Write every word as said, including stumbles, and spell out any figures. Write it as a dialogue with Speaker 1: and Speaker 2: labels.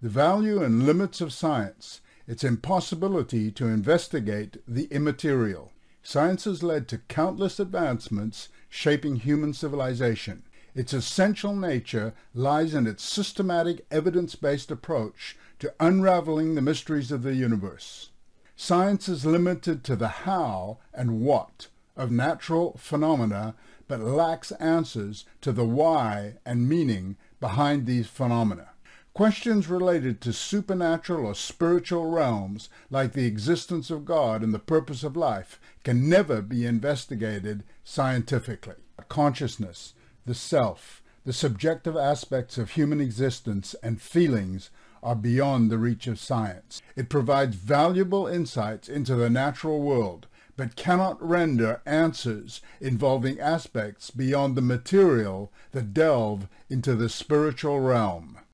Speaker 1: The value and limits of science, its impossibility to investigate the immaterial. Science has led to countless advancements shaping human civilization. Its essential nature lies in its systematic, evidence-based approach to unraveling the mysteries of the universe. Science is limited to the how and what of natural phenomena, but lacks answers to the why and meaning behind these phenomena. Questions related to supernatural or spiritual realms, like the existence of God and the purpose of life, can never be investigated scientifically. Consciousness, the self, the subjective aspects of human existence and feelings are beyond the reach of science. It provides valuable insights into the natural world, but cannot render answers involving aspects beyond the material that delve into the spiritual realm.